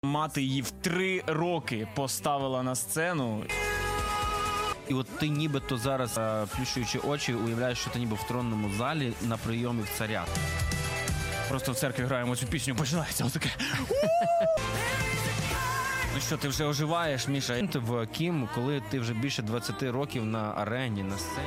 Мати її в 3 роки поставила на сцену. І от ти нібито зараз, плющуючи очі, уявляєш, що ти ніби в тронному залі на прийомі в царя. Просто в церкві граємо цю пісню, починається отаке. Ну що, ти вже оживаєш, Міша? Ти в Кім, коли ти вже більше 20 років на арені, на сцені.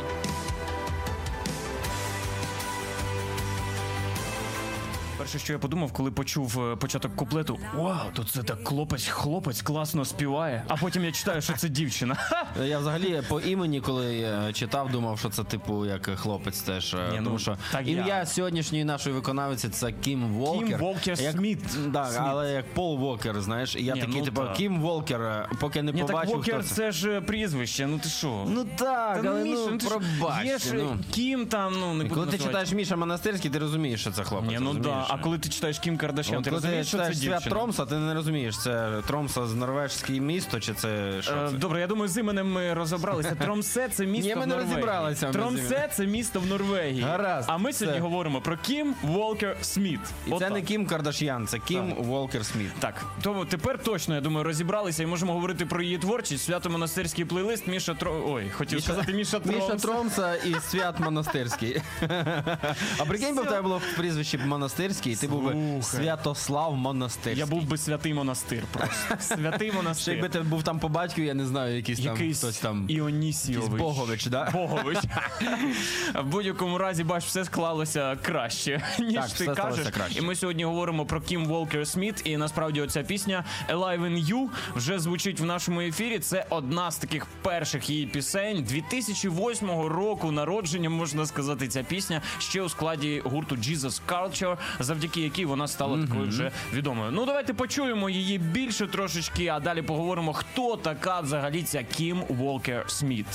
Перше, що я подумав, коли почув початок куплету: вау, тут це так хлопець класно співає. А потім я читаю, що це дівчина. Я взагалі по імені, коли я читав, думав, що це типу як хлопець теж. Тому що ім'я сьогоднішньої нашої виконавиці — це Кім Волкер. Кім Волкер Сміт. Так, але як Пол Волкер, знаєш. І я такий, типу, Кім Волкер, поки не побачив, так Волкер, хто це. це ж прізвище, ну ти що? Ну так, але Міша, пробачте. Є ж Кім там, не буду коли ти називати. читаєш Міша Монастирський, ти розумієш, що це хлопець. Ну да, а коли ти читаєш Кім Кардашян, ти розумієш, що це дівчина? Свят Тромса, ти не розумієш, це Тромса з норвежське місто, чи це що це? Добре, я думаю, з іменем ми розібралися. Тромсе — це місто в Норвегії. Ні, ми не розібралися. Тромсе — це місто в Норвегії. Гаразд. А ми сьогодні говоримо про Кім Волкер Сміт. І це не Кім Кардашян, це Кім Волкер Сміт. Так, то тепер точно, я думаю, розібралися і можемо говорити про її творчість. Свято-монастирський плейлист Міша Тромса і Свят Монастирський. А прикинь, бо в тебе було прізвище Монастирський, і ти був би Святослав Монастирський. Я був би святий монастир просто. Святий монастир. Ще якби ти був там по батьку, я не знаю, якийсь хтось там. Іонісійович. Богович, да? Богович. В будь-якому разі, бач, все склалося краще, ніж так, ти кажеш. Краще. І ми сьогодні говоримо про Кім Волкер Сміт. І насправді оця пісня Alive in You вже звучить в нашому ефірі. Це одна з таких перших її пісень. 2008 року народження, можна сказати, ця пісня ще у складі гурту Jesus Culture, завдяки якій вона стала такою вже відомою. Ну, давайте почуємо її більше трошечки, а далі поговоримо, хто така взагалі ця Кім Волкер Сміт.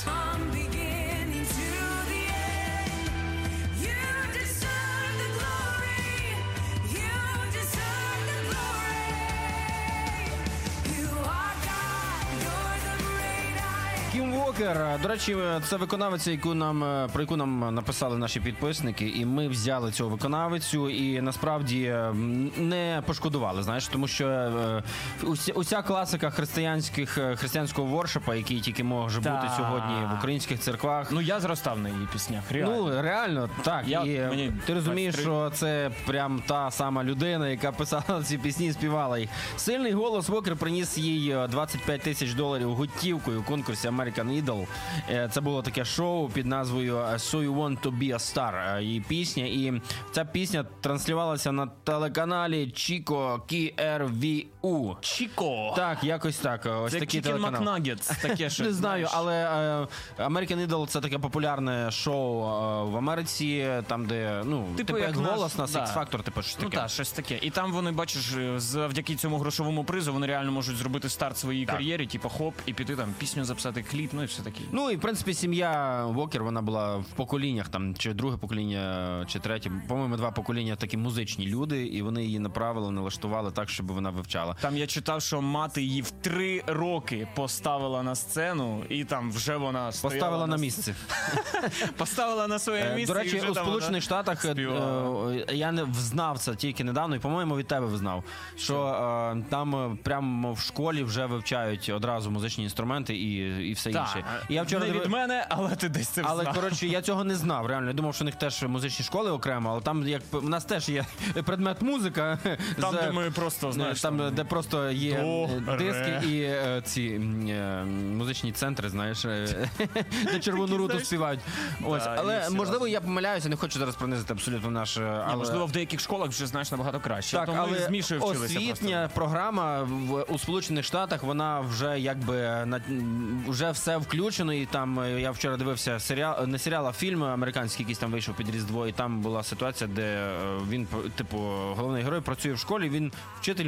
Кім Волкер, до речі, це виконавиця, про яку нам написали наші підписники, і ми взяли цю виконавицю і насправді не пошкодували, знаєш, тому що уся класика християнського воршипа, який тільки може бути сьогодні в українських церквах. Ну, я зростав на її піснях, реально. Ну, реально, так. І ти розумієш, що це прям та сама людина, яка писала ці пісні і співала їх. Сильний голос Волкер приніс їй $25 тисяч готівкою у конкурсі American Idol. Це було таке шоу під назвою So You Want To Be A Star, її пісня. І ця пісня транслювалася на телеканалі Чіко KRVU. Чіко. Так, якось так. Ось це такий Chicken телеканал. McNuggets, таке щось. Не знаю, але American Idol — це таке популярне шоу в Америці, там, де, типу як голос на X Factor, типу щось таке. Ну так, щось таке. І там вони, бачиш, завдяки цьому грошовому призу, вони реально можуть зробити старт своїй кар'єрі, типу хоп, і піти там пісню записати, кліп, ну і все таке. Ну і в принципі сім'я Волкер, вона була в поколіннях, там, чи друге покоління, чи третє, по-моєму, 2 покоління такі музичні люди, і вони її направили, налаштували так, щоб вона вивчала. Там я читав, що мати її в 3 роки поставила на сцену, і там вже вона стояла. Поставила на місце. Поставила на своє місце. До речі, у Сполучених Штатах я не взнав це тільки недавно, і, по-моєму, від тебе взнав, що там прямо в школі вже вивчають одразу музичні інструменти і все інше. Я вчора не від мене, але ти десь це знав. Але, коротше, я цього не знав, реально. Я думав, що у них теж музичні школи окремо, але там, як у нас теж є предмет музика. Там, де ми просто, знаєш, там, де просто є диски і ці музичні центри, знаєш, де червону руту співають. Ось, але, можливо, я помиляюся, не хочу зараз принизити абсолютно наш... Можливо, в деяких школах вже, знаєш, набагато краще. Так, але освітня програма у Сполучених Штатах, вона вже якби вже все включено, і там я вчора дивився не серіал, а фільм американський, якийсь там вийшов під Різдво, і там була ситуація, де він, типу, головний герой працює в школі, він вчитель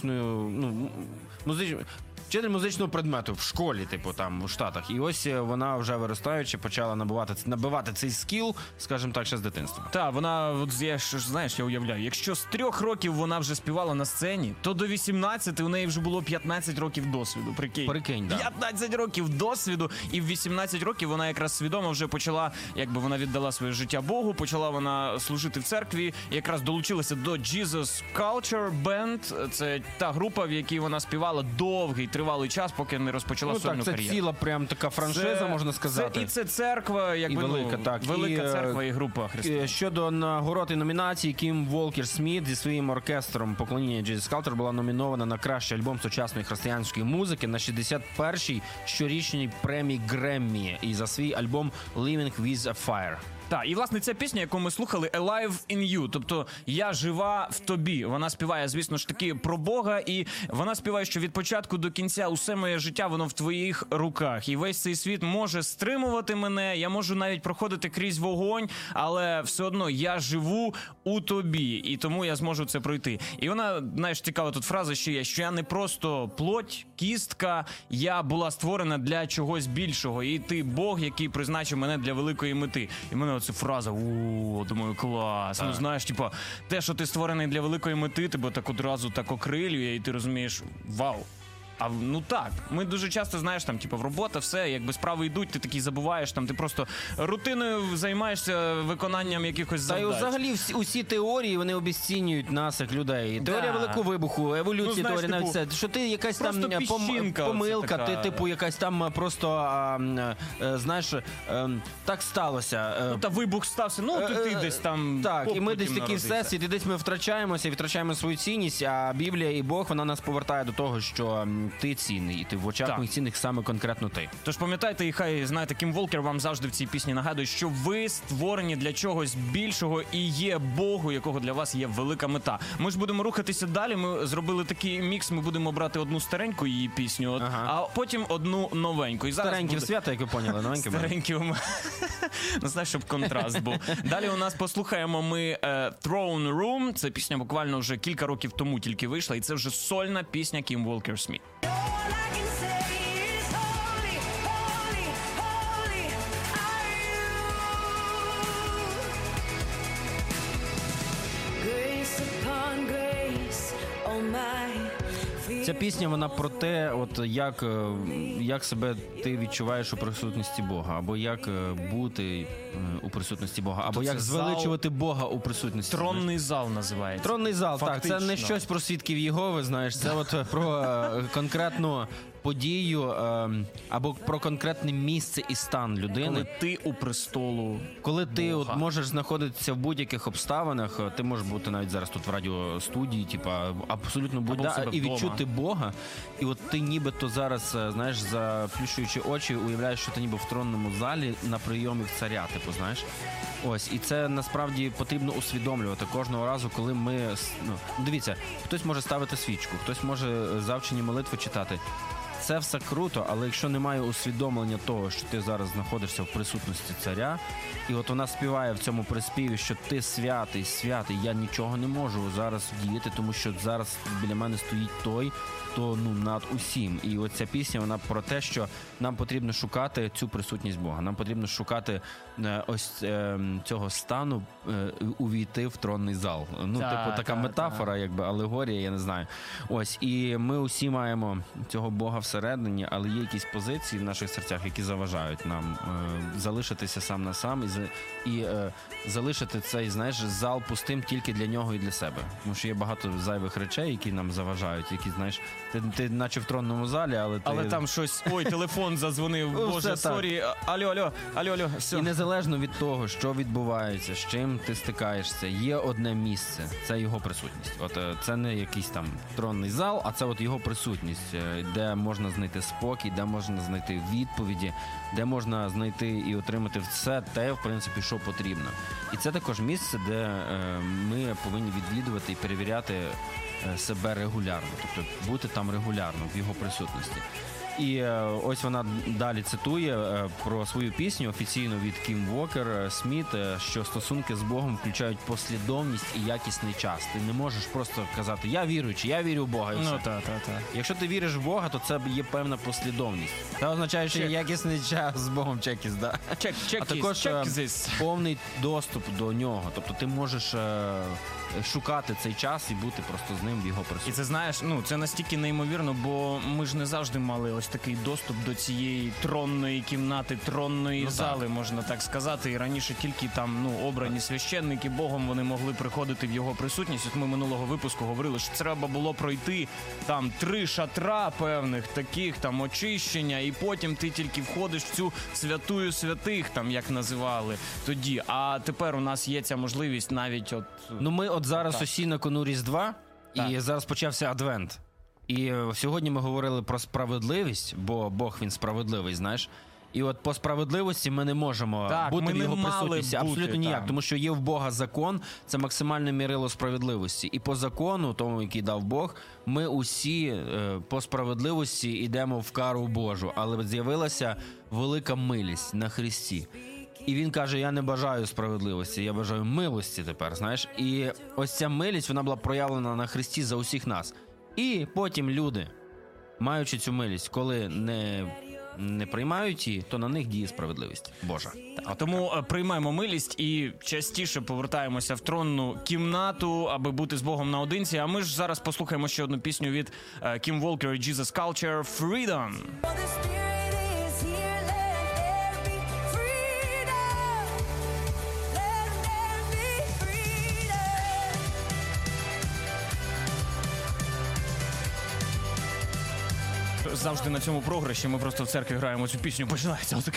вчитель музичного предмету в школі, типу, там, у Штатах. І ось вона вже виростаючи почала набивати цей скіл, скажімо так, ще з дитинства. Так, вона, знаєш, я уявляю, якщо з 3 років вона вже співала на сцені, то до 18 у неї вже було 15 років досвіду, прикинь. Прикинь, да. 15 років досвіду, І в 18 років вона якраз свідомо вже почала, якби вона віддала своє життя Богу, почала вона служити в церкві, якраз долучилася до Jesus Culture Band. Це та група, в якій вона співала довгий, тривалий час, поки не розпочала сольну кар'єру. Це ціла прям така франшиза, можна сказати. І це церква, якби, і велика, так. Велика церква і група християн. Щодо нагород і номінацій, Кім Волкер Сміт зі своїм оркестром поклоніння Jesus Culture була номінована на кращий альбом сучасної християнської музики на 61-й щорічній премії Греммі і за свій альбом Living with a Fire. Так, і власне ця пісня, яку ми слухали, Alive in You, тобто «Я жива в тобі». Вона співає, звісно ж таки, про Бога, і вона співає, що від початку до кінця усе моє життя, воно в твоїх руках. І весь цей світ може стримувати мене, я можу навіть проходити крізь вогонь, але все одно я живу у тобі, і тому я зможу це пройти. І вона, знаєш, цікава тут фраза ще є, що я не просто плоть, кістка, я була створена для чогось більшого, і ти Бог, який призначив мене для великої мети. І мене оця фраза, думаю, клас. Ну, знаєш, типа, те, що ти створений для великої мети, тебе так одразу так окрилює, і ти розумієш, вау. А ну так, ми дуже часто, знаєш, там, типу, в робота, все, якби справи йдуть, ти такий забуваєш, там, ти просто рутиною займаєшся виконанням якихось завдань. Та й взагалі усі теорії, вони обіцінюють нас, як людей. Теорія Великого Вибуху, еволюція, знаєш, теорія, навіть все. Що ти якась там помилка, ти, типу, якась там просто, знаєш, так сталося. Ну, та вибух стався, ну, ти десь там... Так, і ми десь такі всесвіт, і десь ми втрачаємося, втрачаємо свою цінність, а Біблія і Бог, вона нас повертає до того, що ти цінний, і ти в очах моїх цінних саме конкретно ти. Тож пам'ятайте, і хай, знаєте, Кім Волкер вам завжди в цій пісні нагадує, що ви створені для чогось більшого і є Богу, якого для вас є велика мета. Ми ж будемо рухатися далі, ми зробили такий мікс, ми будемо брати одну стареньку її пісню, а потім одну новеньку. І зараз старенькі в свято, як ви поняли, новенькі. Старенькі у мене. Ну, знаєш, щоб контраст був. Далі у нас послухаємо ми Throne Room. Це пісня буквально вже кілька років тому тільки вийшла, і це вже сольна пісня Кім Волкер Сміт. Ця пісня, вона про те, от як себе ти відчуваєш у присутності Бога, або як бути у присутності Бога, або як звеличувати Бога у присутності. Тронний зал називається. Тронний зал, фактично. Так, це не щось про свідків Єгови, знаєш, це от про конкретну подію або про конкретне місце і стан людини. Коли ти у престолу Коли ти Бога. От можеш знаходитися в будь-яких обставинах, ти можеш бути навіть зараз тут в радіостудії, типа абсолютно будь-де, і відчути Бога. І от ти нібито зараз, знаєш, заплющуючи очі, уявляєш, що ти ніби в тронному залі на прийомі в царя, типу, знаєш. Ось, і це насправді потрібно усвідомлювати кожного разу, коли ми... дивіться, хтось може ставити свічку, хтось може завчені молитви читати. Це все круто, але якщо немає усвідомлення того, що ти зараз знаходишся в присутності царя, і от вона співає в цьому приспіві, що ти святий, святий, я нічого не можу зараз діяти, тому що зараз біля мене стоїть той, хто над усім. І от ця пісня, вона про те, що нам потрібно шукати цю присутність Бога. Нам потрібно шукати ось цього стану, увійти в тронний зал. Така метафора, якби алегорія, я не знаю. Ось, і ми усі маємо цього Бога всередині, але є якісь позиції в наших серцях, які заважають нам залишитися сам на сам і залишити цей, знаєш, зал пустим тільки для нього і для себе. Тому що є багато зайвих речей, які нам заважають, які, знаєш, ти наче в тронному залі, але там щось, ой, телефон задзвонив, боже, сорі, алло, все. І незалежно від того, що відбувається, з чим ти стикаєшся, є одне місце, це його присутність. От це не якийсь там тронний зал, а це от його присутність, де можна знайти спокій, де можна знайти відповіді, де можна знайти і отримати все те, в принципі, що потрібно. І це також місце, де ми повинні відвідувати і перевіряти себе регулярно, тобто бути там регулярно в його присутності. І ось вона далі цитує про свою пісню офіційно від Кім Волкер Сміт, що стосунки з Богом включають послідовність і якісний час. Ти не можеш просто казати «я віруючий, я вірю в Бога» і все. Якщо ти віриш в Бога, то це є певна послідовність. Це означає, що є якісний час з Богом, чекіс, да? А також повний доступ до нього. Тобто ти можеш шукати цей час і бути просто з ним в його присутності. І це, знаєш, це настільки неймовірно, бо ми ж не завжди мали ось ось такий доступ до цієї тронної кімнати, тронної зали, можна так сказати. І раніше тільки там, обрані священники Богом, вони могли приходити в його присутність. От ми минулого випуску говорили, що треба було пройти там 3 шатра певних таких, там очищення, і потім ти тільки входиш в цю святую святих, там як називали тоді. А тепер у нас є ця можливість навіть от... Ми от зараз усі на кону Різдва, і зараз почався Адвент. І сьогодні ми говорили про справедливість, бо Бог, він справедливий, знаєш. І от по справедливості ми не можемо бути в його присутності абсолютно ніяк, тому що є в Бога закон, це максимальне мірило справедливості. І по закону, тому, який дав Бог, ми усі по справедливості йдемо в кару Божу. Але з'явилася велика милість на Христі. І він каже, я не бажаю справедливості, я бажаю милості тепер, знаєш. І ось ця милість, вона була проявлена на Христі за усіх нас. І потім люди, маючи цю милість, коли не приймають її, то на них діє справедливість Божа. Тому приймаємо милість і частіше повертаємося в тронну кімнату, аби бути з Богом наодинці. А ми ж зараз послухаємо ще одну пісню від Kim Walker і Jesus Culture «Freedom». Завжди на цьому програші ми просто в церкві граємо цю пісню, починається отаке.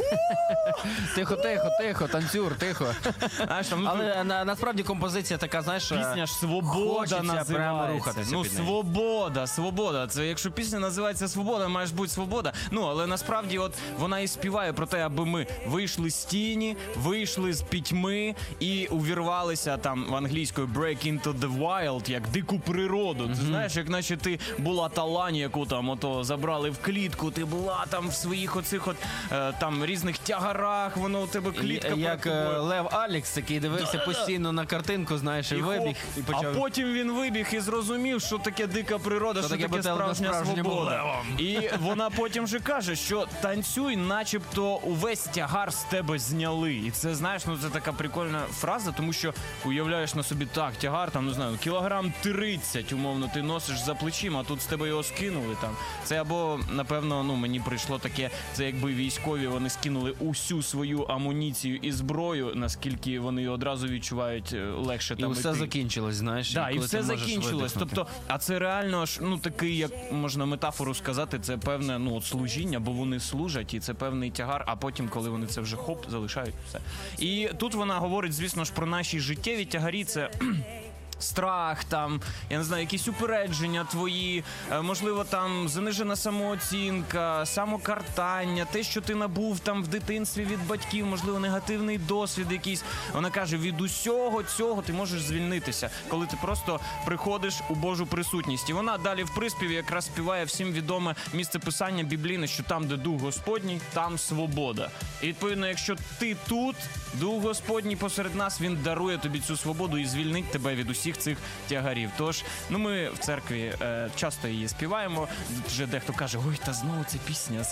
Тихо, танцюр, тихо. Але насправді композиція така, знаєш, пісня ж «Свобода» називається. Прямо рухатися під нею. Свобода. Це якщо пісня називається «Свобода», має ж бути свобода. Але насправді от вона і співає про те, аби ми вийшли з тіні, вийшли з пітьми і увірвалися там англійською «break into the wild», як дику природу. Ти знаєш, як наче ти була та лань, яку там ото забрали в клітку, ти була там в своїх оцих там різних тягарах, воно у тебе клітка. Як Лев Алікс, який дивився постійно на картинку, знаєш, і вибіг. І почав... А потім він вибіг і зрозумів, що таке дика природа, що таке справжня свобода. І вона потім же каже, що танцюй, начебто увесь тягар з тебе зняли. І це, знаєш, це така прикольна фраза, тому що уявляєш на собі так, тягар, там, не знаю, кілограм 30, умовно, ти носиш за плечима, а тут з тебе його скинули там. Це або, напевно, мені прийшло таке, це якби військові, вони скинули усю свою амуніцію і зброю, наскільки вони одразу відчувають легше там і все закінчилось, знаєш. І все закінчилось. Тобто, а це реально ж, такий, як можна метафору сказати, це певне, служіння, бо вони служать, і це певний тягар, а потім, коли вони це вже залишають, все. І тут вона говорить, звісно ж, про наші життєві тягарі, це... страх, там, я не знаю, якісь упередження твої, можливо, там занижена самооцінка, самокартання, те, що ти набув там в дитинстві від батьків, можливо, негативний досвід якийсь. Вона каже, від усього цього ти можеш звільнитися, коли ти просто приходиш у Божу присутність. І вона далі в приспіві якраз співає всім відоме місце писання біблійне, що там, де Дух Господній, там свобода. І відповідно, якщо ти тут, Дух Господній посеред нас, він дарує тобі цю свободу і звільнить тебе від усіх цих тягарів. Тож, ми в церкві часто її співаємо. Вже дехто каже, ой, та знову ця пісня,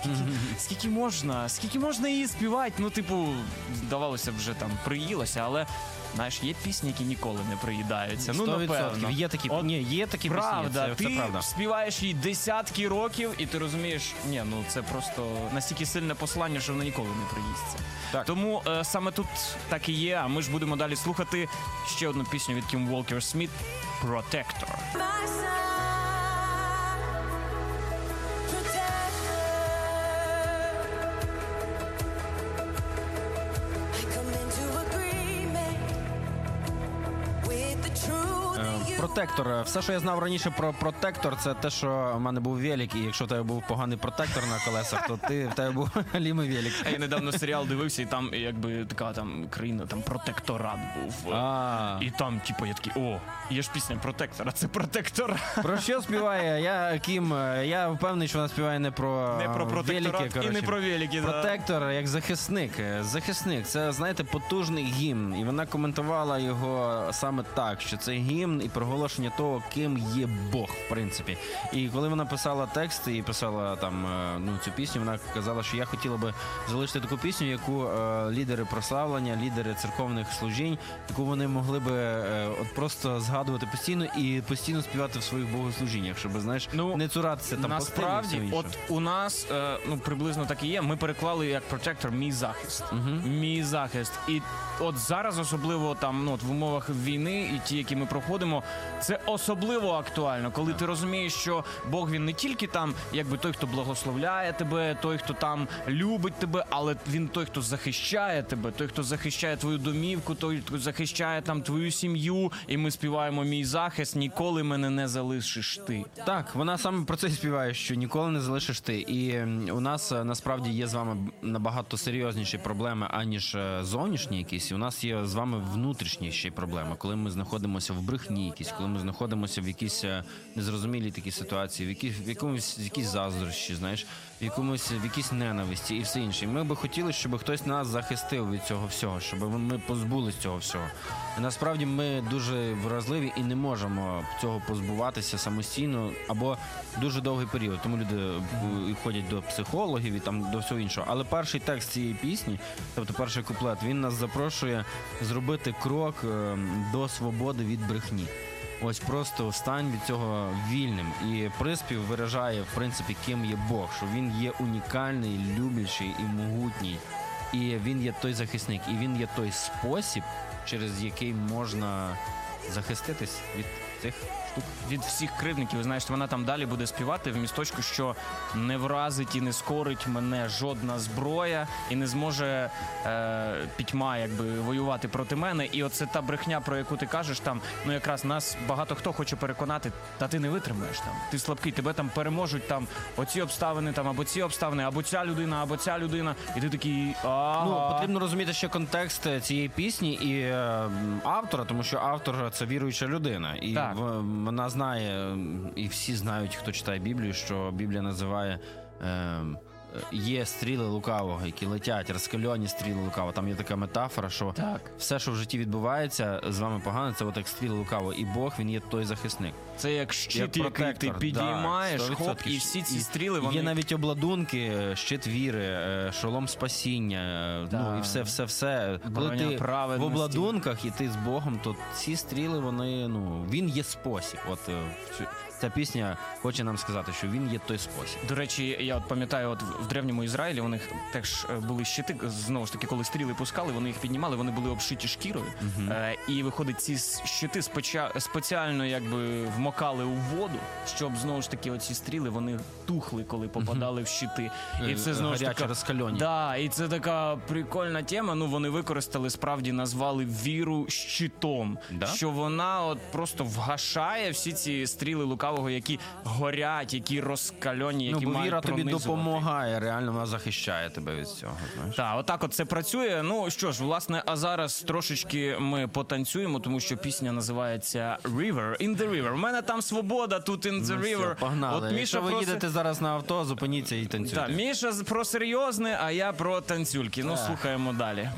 скільки можна її співати? Здавалося б, вже там приїлося, але знаєш, є пісні, які ніколи не приїдаються. 100%. Напевно. Є такі пісні. Правда, це правда. Ти співаєш її десятки років, і ти розумієш, це просто настільки сильне послання, що воно ніколи не приїсться. Так. Тому саме тут так і є, а ми ж будемо далі слухати ще одну пісню від Kim Walker Smith «Protector». Протектор. Все, що я знав раніше про протектор, це те, що в мене був велик, і якщо в тебе був поганий протектор на колесах, то в тебе був лімий велик. А я недавно серіал дивився, і там якби така там країна, там протекторат був. І там, я такий, є ж пісня «Протектор», а це «Протектор». Про що співає? Я впевнений, що вона співає не про протекторат і не про велики. Протектор як захисник. Захисник. Це, знаєте, потужний гімн. І вона коментувала його саме так, що це гімн і проголошення проголошення того, ким є Бог, в принципі. І коли вона писала текст і писала там цю пісню, вона казала, що я хотіла би залишити таку пісню, яку лідери прославлення, лідери церковних служінь, яку вони могли би от просто згадувати постійно і постійно співати в своїх богослужіннях, щоб, знаєш, не цуратися там насправді, от у нас приблизно так і є. Ми переклали як Protector «Мій захист». Мій захист. І от зараз особливо там, в умовах війни і ті, які ми проходимо, це особливо актуально, коли ти розумієш, що Бог, він не тільки там, якби той, хто благословляє тебе, той, хто там любить тебе, але він той, хто захищає тебе, той, хто захищає твою домівку, той, хто захищає там твою сім'ю, і ми співаємо «Мій захист», ніколи мене не залишиш ти. Так, вона саме про це і співає, що ніколи не залишиш ти. І у нас насправді є з вами набагато серйозніші проблеми, аніж зовнішні якісь. У нас є з вами внутрішні ще проблеми, коли ми знаходимося в брехні якісь, коли ми знаходимося в якійсь незрозумілій такій ситуації, в якійсь заздрощі, знаєш, в якійсь ненависті і все інше. І ми би хотіли, щоб хтось нас захистив від цього всього, щоб ми позбулись цього всього. І насправді ми дуже вразливі і не можемо цього позбуватися самостійно або дуже довгий період. Тому люди ходять до психологів і там до всього іншого. Але перший текст цієї пісні, тобто перший куплет, він нас запрошує зробити крок до свободи від брехні. Ось просто стань від цього вільним. І приспів виражає, в принципі, ким є Бог, що він є унікальний, люблячий і могутній. І він є той захисник, і він є той спосіб, через який можна захиститись від цих штук. Від всіх кривдників. Знаєш, вона там далі буде співати в місточку, що не вразить і не скорить мене жодна зброя і не зможе пітьма воювати проти мене. І оце та брехня, про яку ти кажеш, там, якраз нас багато хто хоче переконати, та ти не витримаєш там. Ти слабкий, тебе там переможуть там оці обставини, там, або ці обставини, або ця людина. І ти такий, потрібно розуміти ще контекст цієї пісні і автора, тому що автор – це віруюча людина. І вона знає, і всі знають, хто читає Біблію, що Біблія називає є стріли лукавого, які летять, розкальоні стріли лукавого. Там є така метафора, що все, що в житті відбувається, з вами погано, це як стріли лукавого. І Бог, він є той захисник. Це як щит, який ти підіймаєш, хоп, і всі ці стріли, вони... Є навіть обладунки, щит віри, шолом спасіння, і все. Коли ти в обладунках і ти з Богом, то ці стріли, вони, він є спосіб. От ця пісня хоче нам сказати, що він є той спосіб. До речі, я пам'ятаю, в древньому Ізраїлі у них теж були щити, знову ж таки, коли стріли пускали, вони їх піднімали, вони були обшиті шкірою. І виходить, ці щити спеціально вмокали у воду, щоб знову ж таки оці стріли, вони тухли, коли попадали в щити. І це знову ж таки розкальоні. І це така прикольна тема. Вони використали, справді назвали віру щитом, що вона просто вгашає всі ці стріли лукавого, які горять, які розкальоні, які мають віра пронизувати. Тобі допомагає, реально вона захищає тебе від цього, знаєш. Так, отак от це працює. Що ж, власне, а зараз трошечки ми потанцюємо, тому що пісня називається River, In the River. У мене там свобода, тут In the River. Погнали. Якщо ви їдете зараз на авто, зупиніться і танцюйте. Так, Міша про серйозне, а я про танцюльки. Слухаємо далі.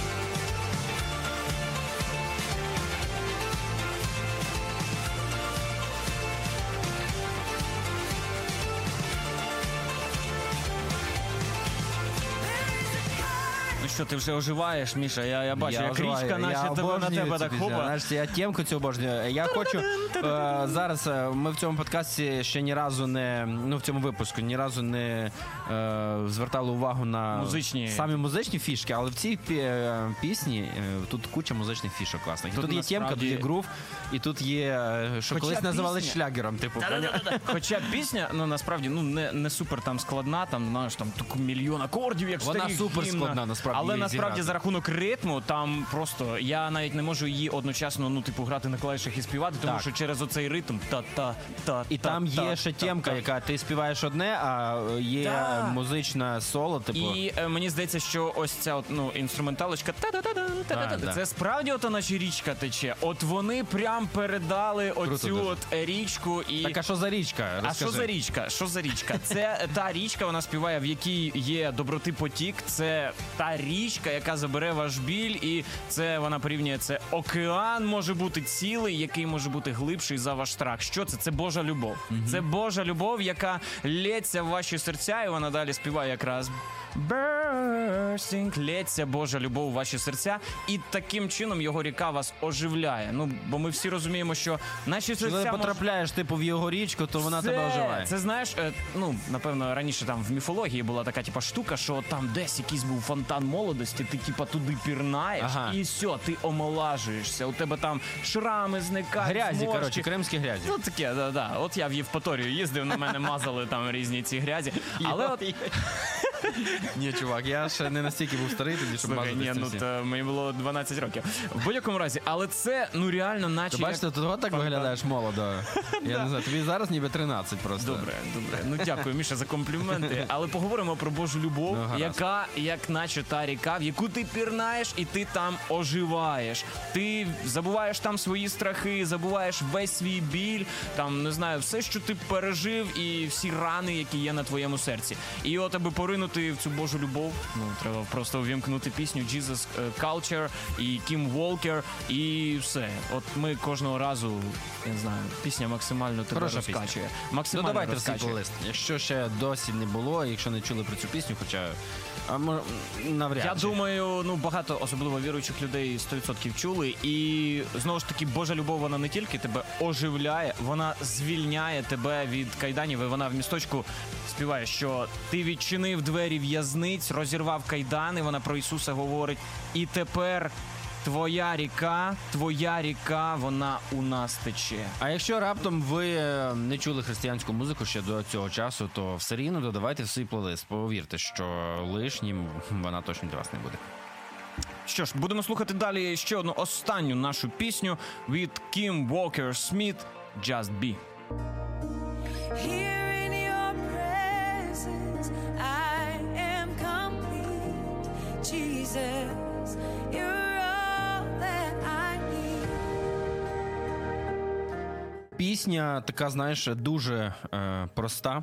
Що, ти вже оживаєш, Міша? Я бачу, як річка, наче на тебе так хопа. Знаєш, я темку цю обожнюю. Я хочу зараз, ми в цьому подкасті ще ні разу не, в цьому випуску, ні разу не звертали увагу на самі музичні фішки, але в цій пісні тут куча музичних фішок класних. Тут є темка, тут є грув, і тут є, що колись називали шлягером, типу. Хоча пісня, насправді, не супер там складна, там, знаєш, там мільйон акордів, як старих гімн. Вона супер складна, насправді. Але насправді за рахунок ритму там просто я навіть не можу її одночасно грати на клавішах і співати, тому що через оцей ритм та-та-та. І там є ще темка, яка ти співаєш одне, а є музичне соло, типу. І мені здається, що ось ця інструменталочка це справді наче річка тече. От вони прям передали оцю річку і... Так, а що за річка? Розкажи. Що за річка? Це та річка, вона співає, в якій є доброти потік, це та річка, яка забере ваш біль, і це вона порівнює, це океан може бути цілий, який може бути глибший. глибший за ваш страх. Що це? Це Божа любов. Це Божа любов, яка лється в ваші серця, і вона далі співає якраз bursting, лється Божа любов у ваші серця, і таким чином його ріка вас оживляє. Ну, бо ми всі розуміємо, що наші серця... Коли потрапляєш, типу, в його річку, то вона тебе оживає. Це, знаєш, ну, напевно, раніше там в міфології була така, типа, штука, що там десь якийсь був фонтан молодості, ти, типа, туди пірнаєш, і все, ти омолажуєшся, у тебе там шрами зникають, грязі, коротше, кримські грязі. Ну, таке, да. От я в Євпаторію їздив, на мене мазали там різні ці грязі. Але от... Ні, чувак, я ще не настільки був старий тоді, щоб мазати ці всі. Мені було 12 років. В будь-якому разі, але це, ну, реально, наче... Ти бачиш, ти того так виглядаєш молодо. Я не знаю, тобі зараз ніби 13 просто. Добре. Ну, дякую, Міша, за компліменти. Але поговоримо про Божу любов, яка, як наче та ріка, в яку ти пірнаєш, і ти там оживаєш. Ти забуваєш там свої страхи, забуваєш весь свій біль, там, не знаю, все, що ти пережив, і всі рани, які є на твоєму серці. І от, аби поринути в цю Божу любов, ну, треба просто увімкнути пісню Jesus Culture і Kim Walker, і все. От ми кожного разу, я не знаю, пісня максимально тебе розкачує. Максимально давайте розкачує. плейлист. Якщо ще досі не було, якщо не чули про цю пісню, хоча навряд. Я думаю, ну, багато, особливо віруючих людей, 100% чули. І, знову ж таки, Божа любов, вона не тільки тебе оживляє, вона звільняє тебе від кайданів. І вона в місточку співає, що ти відчинив двері в'язниць, розірвав кайдани, вона про Ісуса говорить. І тепер твоя ріка, вона у нас тече. А якщо раптом ви не чули християнську музику ще до цього часу, то все рівно додавайте в свій плейлист. Повірте, що лишнім вона точно для вас не буде. Що ж, будемо слухати далі ще одну останню нашу пісню від Kim Walker Smith «Just Be». Пісня така, знаєш, дуже проста,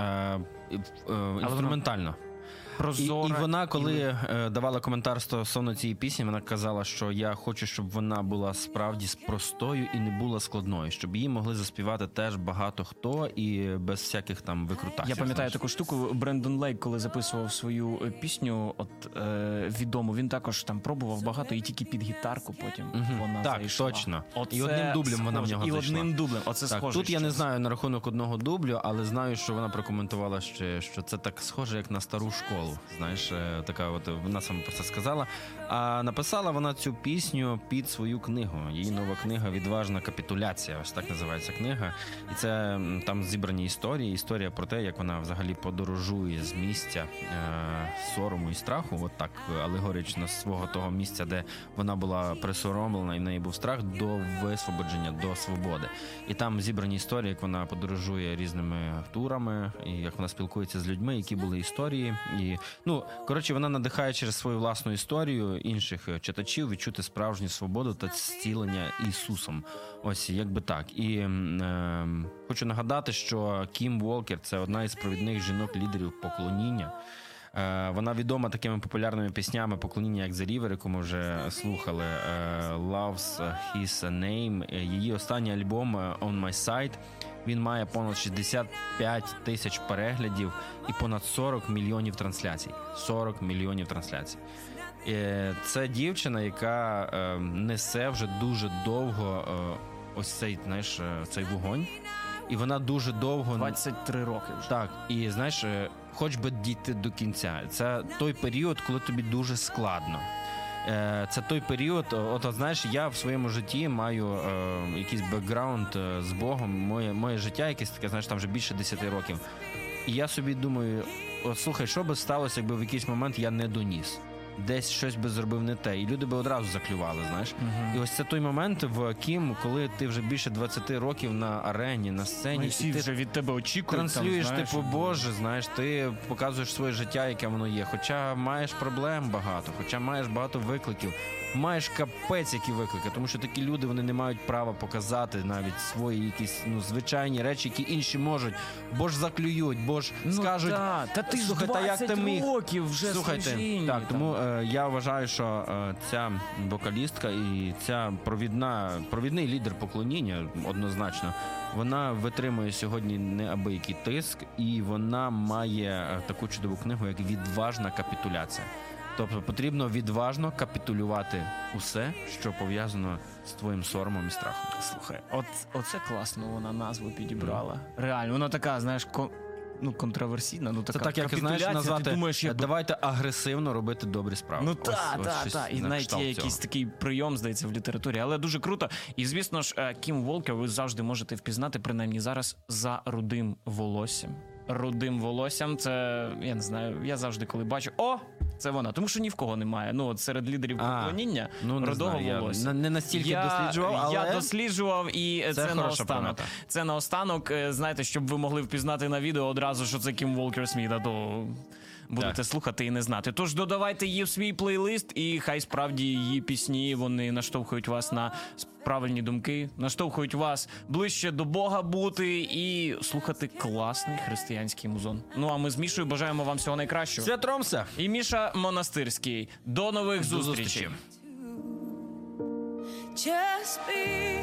інструментальна. І вона, коли давала коментар стосовно цієї пісні, вона казала, що я хочу, щоб вона була справді простою і не була складною, щоб її могли заспівати теж багато хто і без всяких там викрутасів. Я пам'ятаю таку штуку, Брендон Лейк, коли записував свою пісню, відому, він також там пробував багато і тільки під гітарку потім вона так, зайшла. Так, точно. І одним дублем вона в нього зайшла. І одним дублем, оце так, схоже. Тут я не знаю на рахунок одного дублю, але знаю, що вона прокоментувала ще, що це так схоже, як на стару школу. Знаєш, така от, вона саме про це сказала. А написала вона цю пісню під свою книгу. Її нова книга «Відважна капітуляція». Ось так називається книга. І це там зібрані історії. Історія про те, як вона взагалі подорожує з місця сорому і страху, от так алегорично, з свого того місця, де вона була присоромлена і в неї був страх, до висвободження, до свободи. І там зібрані історії, як вона подорожує різними турами, і як вона спілкується з людьми, які були історії. І, ну, коротше, вона надихає через свою власну історію інших читачів відчути справжню свободу та зцілення Ісусом. Ось, якби так. І хочу нагадати, що Кім Волкер – це одна із провідних жінок-лідерів поклоніння. Вона відома такими популярними піснями поклоніння, як The River, яку ми вже слухали, Love's His Name. Її останній альбом On My Side, він має понад 65 тисяч переглядів і понад 40 мільйонів трансляцій. 40 мільйонів трансляцій. Це дівчина, яка несе вже дуже довго ось цей, знаєш, цей вогонь. І вона дуже довго... 23 роки вже. Так, і знаєш, хоч би дійти до кінця. Це той період, коли тобі дуже складно. Це той період, от знаєш, я в своєму житті маю якийсь бекграунд з Богом, моє життя якесь таке, знаєш, там вже більше 10 років. І я собі думаю, от, слухай, що би сталося, якби в якийсь момент я не доніс? Десь щось би зробив не те, і люди би одразу заклювали, знаєш. І ось це той момент в Кім, коли ти вже більше 20 років на арені, на сцені, і ти вже від тебе очікують. Транслюєш, там, типу, Боже, знаєш, ти показуєш своє життя, яке воно є. Хоча маєш проблем багато, хоча маєш багато викликів, маєш капець які виклики, тому що такі люди, вони не мають права показати навіть свої якісь, ну, звичайні речі, які інші можуть, бо ж заклюють, бо ж скажуть, та ти ж слухай, 20 як ти міг? років вже слухайте, служіння. Так, тому я вважаю, що ця вокалістка і ця провідний лідер поклоніння, однозначно, вона витримує сьогодні неабиякий тиск, і вона має таку чудову книгу, як «Відважна капітуляція». Тобто потрібно відважно капітулювати усе, що пов'язано з твоїм соромом і страхом. Слухай, оце класно вона назву підібрала. Реально, вона така, знаєш, контроверсійна. Ну, така це так, як, знаєш, назвати, думаєш, давайте агресивно робити добрі справи. Ну так. І навіть є якийсь такий прийом, здається, в літературі. Але дуже круто. І, звісно ж, Кім Волкер ви завжди можете впізнати, принаймні зараз, за рудим волоссям. Рудим волоссям, це, я не знаю, я завжди коли бачу, це вона, тому що ні в кого немає. Ну, от серед лідерів поклоніння рудого волосся. Я не настільки досліджував, але... Я досліджував, і це наостанок. Це наостанок, знаєте, щоб ви могли впізнати на відео одразу, що це Кім Волкер Сміт, а то будете слухати і не знати. Тож додавайте її в свій плейлист, і хай справді її пісні, вони наштовхують вас на правильні думки, наштовхують вас ближче до Бога бути і слухати класний християнський музон. Ну, а ми з Мішою бажаємо вам всього найкращого. Святромся! І Міша Монастирський. До нових зустрічей! Just be